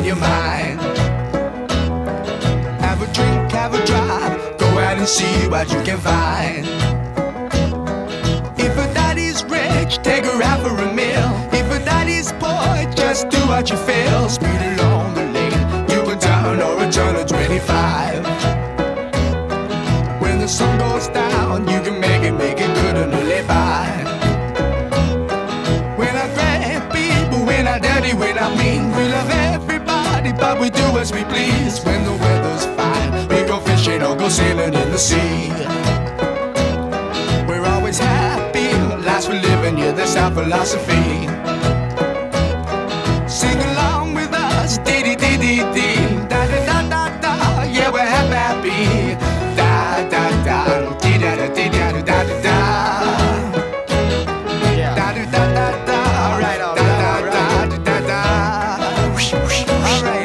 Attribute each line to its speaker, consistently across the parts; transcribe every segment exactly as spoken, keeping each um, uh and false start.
Speaker 1: your mind. Have a drink, have a drive, go out and see what you can find. If a daddy's rich, take her out for a meal. If a daddy's poor, just do what you feel. Speed along the lane, you can turn or a turn of twenty-five. When the sun goes down, you can make it, make it good and live by. When I grab people, when I dirty, when I mean, we love everybody, but we do as we please. When the weather's fine, we go fishing or go sailing in the sea. We're always happy, lives we're living, yeah, that's our philosophy. Sing along with us, dee dee dee dee dee, da da da da da, yeah, we're happy, happy, da da da, dee da da dee da da da da da, yeah, da da da da da, all right, all right, all right, da da da da, all right.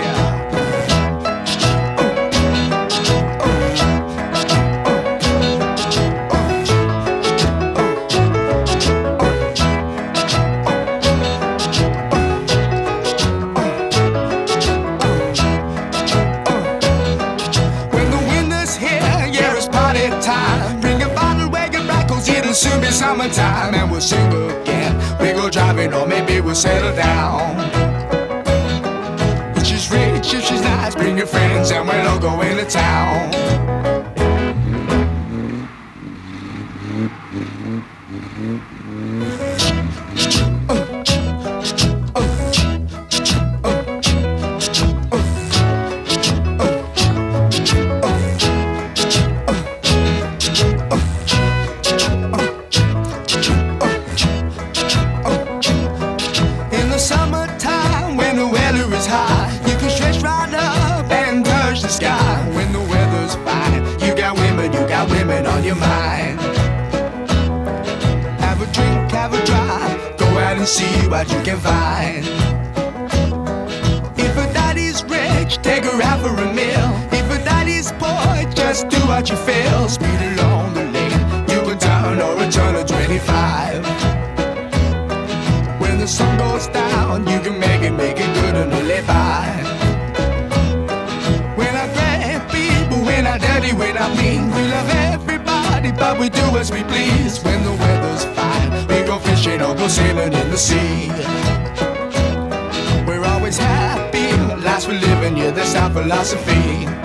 Speaker 1: Time. Bring a bottle, wagon back, cause it'll soon be summertime. And we'll sing again, we go driving or maybe we'll settle down. If she's rich, if she's nice, bring your friends and we'll all go into town. Summertime, when the weather is high, you can stretch right up and touch the sky. When the weather's fine, you got women, you got women on your mind. Have a drink, have a drive, go out and see what you can find. If a daddy's rich, take her out for a meal. If a daddy's poor, just do what you feel. Speed along the lane, you can turn or a turn of twenty-five. When the sun goes down, you can make it, make it good and live by. When I grab people, when I dirty, when I mean, we love everybody, but we do as we please. When the weather's fine, we go fishing or go sailing in the sea. We're always happy, lives we're living, yeah, that's our philosophy.